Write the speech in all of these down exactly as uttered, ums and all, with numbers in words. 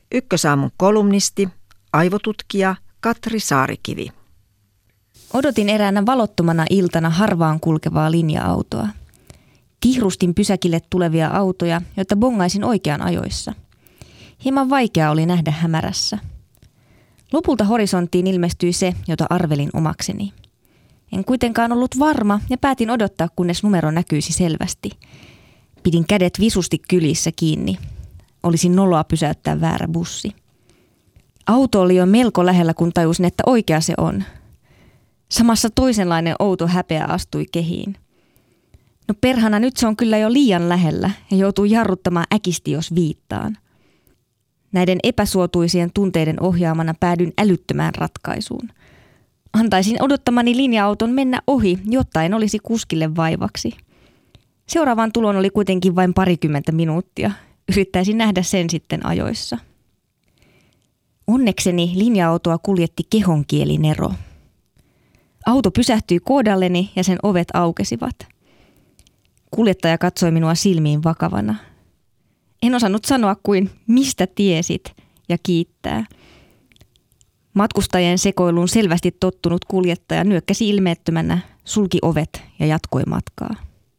Ykkösaamun kolumnisti, aivotutkija Katri Saarikivi. Odotin eräänä valottomana iltana harvaan kulkevaa linja-autoa. Tihrustin pysäkille tulevia autoja, jotta bongaisin oikean ajoissa. Hieman vaikea oli nähdä hämärässä. Lopulta horisonttiin ilmestyi se, jota arvelin omakseni. En kuitenkaan ollut varma ja päätin odottaa, kunnes numero näkyisi selvästi. Pidin kädet visusti kylissä kiinni. Olisin noloa pysäyttää väärä bussi. Auto oli jo melko lähellä, kun tajusin, että oikea se on. Samassa toisenlainen outo häpeä astui kehiin. No perhana, nyt se on kyllä jo liian lähellä ja joutuu jarruttamaan äkisti, jos viittaan. Näiden epäsuotuisien tunteiden ohjaamana päädyin älyttömään ratkaisuun. Antaisin odottamani linja-auton mennä ohi, jotta en olisi kuskille vaivaksi. Seuraavaan tuloon oli kuitenkin vain parikymmentä minuuttia. Yrittäisin nähdä sen sitten ajoissa. Onnekseni linja-autoa kuljetti kehonkieli-nero. Auto pysähtyi kohdalleni ja sen ovet aukesivat. Kuljettaja katsoi minua silmiin vakavana. En osannut sanoa kuin mistä tiesit ja kiittää. Matkustajien sekoiluun selvästi tottunut kuljettaja nyökkäsi ilmeettömänä, sulki ovet ja jatkoi matkaa.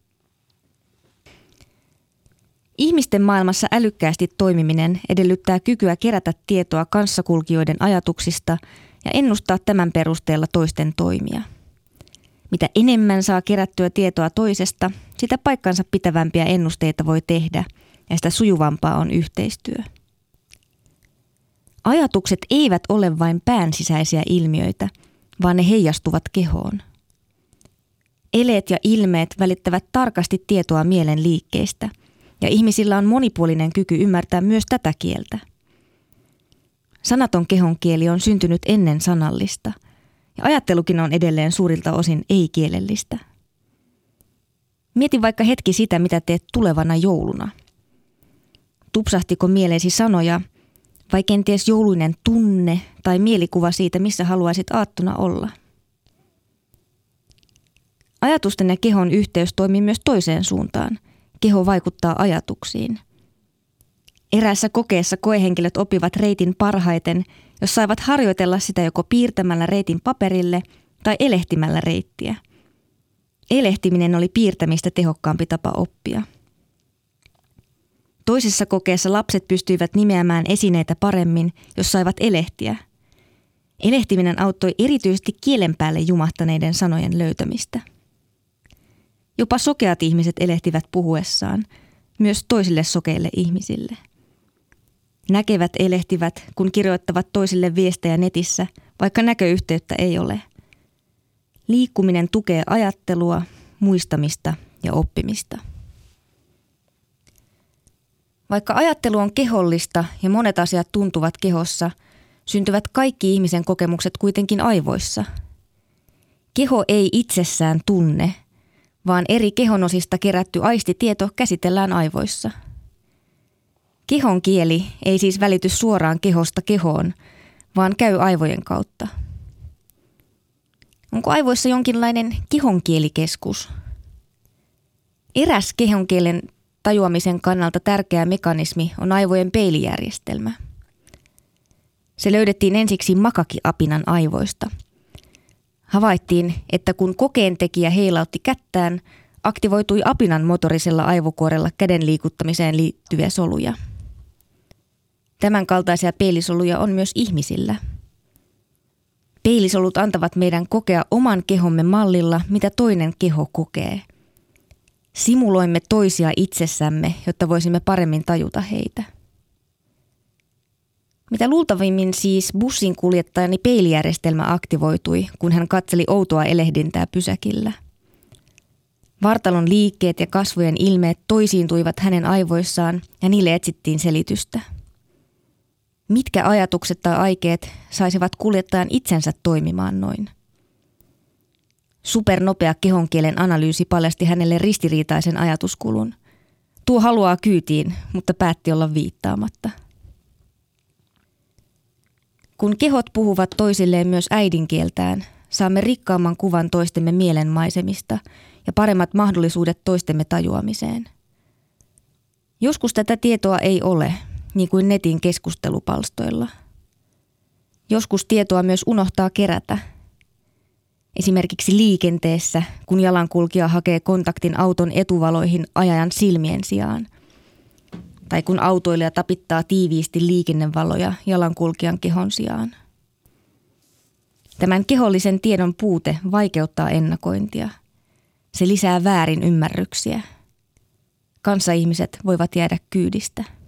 Ihmisten maailmassa älykkäästi toimiminen edellyttää kykyä kerätä tietoa kanssakulkijoiden ajatuksista ja ennustaa tämän perusteella toisten toimia. Mitä enemmän saa kerättyä tietoa toisesta, sitä paikkansa pitävämpiä ennusteita voi tehdä ja sitä sujuvampaa on yhteistyö. Ajatukset eivät ole vain pään sisäisiä ilmiöitä, vaan ne heijastuvat kehoon. Eleet ja ilmeet välittävät tarkasti tietoa mielen liikkeistä, ja ihmisillä on monipuolinen kyky ymmärtää myös tätä kieltä. Sanaton kehonkieli on syntynyt ennen sanallista, ja ajattelukin on edelleen suurilta osin ei-kielellistä. Mieti vaikka hetki sitä, mitä teet tulevana jouluna. Tupsahtiko mieleesi sanoja, vai kenties jouluinen tunne tai mielikuva siitä, missä haluaisit aattona olla? Ajatusten ja kehon yhteys toimii myös toiseen suuntaan. Keho vaikuttaa ajatuksiin. Eräässä kokeessa koehenkilöt oppivat reitin parhaiten, jos saivat harjoitella sitä joko piirtämällä reitin paperille tai elehtimällä reittiä. Elehtiminen oli piirtämistä tehokkaampi tapa oppia. Toisessa kokeessa lapset pystyivät nimeämään esineitä paremmin, jos saivat elehtiä. Elehtiminen auttoi erityisesti kielen päälle jumahtaneiden sanojen löytämistä. Jopa sokeat ihmiset elehtivät puhuessaan, myös toisille sokeille ihmisille. Näkevät elehtivät, kun kirjoittavat toisille viestejä netissä, vaikka näköyhteyttä ei ole. Liikkuminen tukee ajattelua, muistamista ja oppimista. Vaikka ajattelu on kehollista ja monet asiat tuntuvat kehossa, syntyvät kaikki ihmisen kokemukset kuitenkin aivoissa. Keho ei itsessään tunne, vaan eri kehonosista kerätty aistitieto käsitellään aivoissa. Kehon kieli ei siis välity suoraan kehosta kehoon, vaan käy aivojen kautta. Onko aivoissa jonkinlainen kehonkielikeskus? Eräs kehonkielen tajuamisen kannalta tärkeä mekanismi on aivojen peilijärjestelmä. Se löydettiin ensiksi makakiapinan aivoista. Havaittiin, että kun kokeentekijä heilautti kättään, aktivoitui apinan motorisella aivokuorella käden liikuttamiseen liittyviä soluja. Tämän kaltaisia peilisoluja on myös ihmisillä. Peilisolut antavat meidän kokea oman kehomme mallilla, mitä toinen keho kokee. Simuloimme toisia itsessämme, jotta voisimme paremmin tajuta heitä. Mitä luultavimmin siis bussin kuljettajani peilijärjestelmä aktivoitui, kun hän katseli outoa elehdintää pysäkillä. Vartalon liikkeet ja kasvojen ilmeet toisiintuivat hänen aivoissaan ja niille etsittiin selitystä. Mitkä ajatukset tai aikeet saisivat kuljettajan itsensä toimimaan noin? Supernopea kehonkielen analyysi paljasti hänelle ristiriitaisen ajatuskulun. Tuo haluaa kyytiin, mutta päätti olla viittaamatta. Kun kehot puhuvat toisilleen myös äidinkieltään, saamme rikkaamman kuvan toistemme mielenmaisemista ja paremmat mahdollisuudet toistemme tajuamiseen. Joskus tätä tietoa ei ole, niin kuin netin keskustelupalstoilla. Joskus tietoa myös unohtaa kerätä. Esimerkiksi liikenteessä, kun jalankulkija hakee kontaktin auton etuvaloihin ajajan silmien sijaan. Tai kun autoilija tapittaa tiiviisti liikennevaloja jalankulkijan kehon sijaan. Tämän kehollisen tiedon puute vaikeuttaa ennakointia. Se lisää väärin ymmärryksiä. Kanssaihmiset voivat jäädä kyydistä.